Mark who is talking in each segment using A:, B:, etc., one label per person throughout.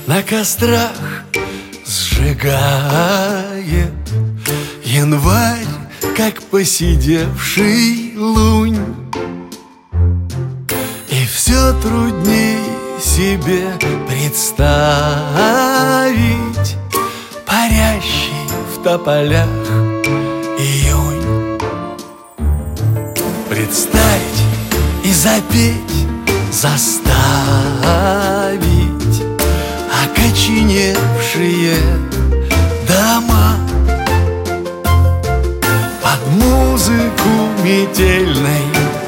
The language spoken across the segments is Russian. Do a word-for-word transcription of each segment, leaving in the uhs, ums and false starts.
A: на кострах сжигает. Январь, как поседевший лунь, и все трудней себе представить парящий в тополях июнь. Представить и запеть, заставить окоченевшие дома под музыку метельной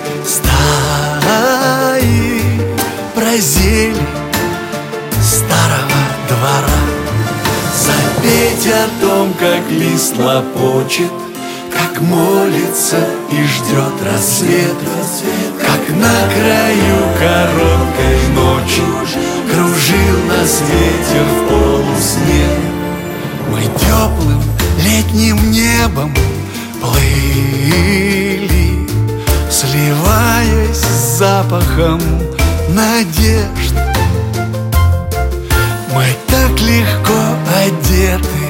A: стаи про зелень старого двора. Запеть о том, как лист лопочет, как молится и ждет рассвет, как на краю короткой ночи кружил нас ветер в полусне. Мы теплым летним небом плыли, сливаясь с запахом надежд. Мы так легко одеты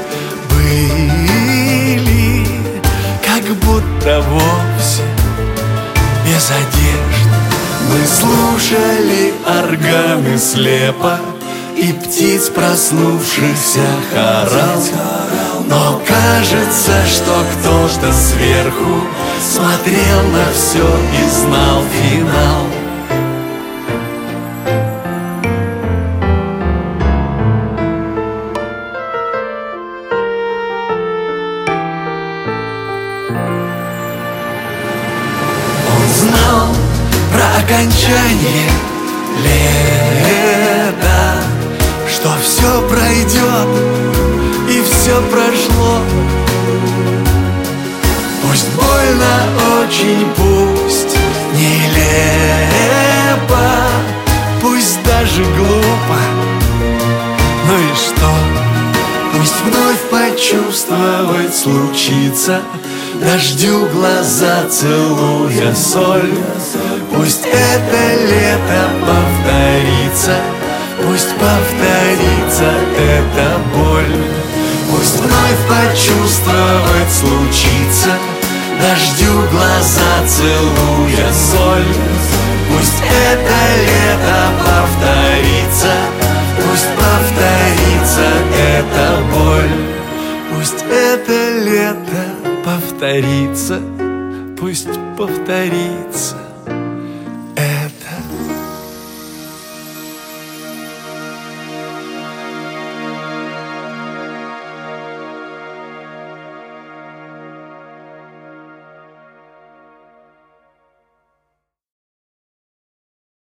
A: были, как будто вовсе без одежд. Мы слушали органы слепо и птиц, проснувшихся хорал. Но кажется, что кто-то сверху смотрел на все и знал финал. Он знал про окончание лета, что все пройдет и все прошло. Пусть больно очень, пусть нелепо, пусть даже глупо, ну и что? Пусть вновь почувствовать случится, дождю глаза целуя соль. Пусть это лето повторится, пусть повторится эта боль. Пусть вновь почувствовать случится, дождю глаза целуя соль. Пусть это лето повторится, пусть повторится эта боль. Пусть это лето повторится, пусть повторится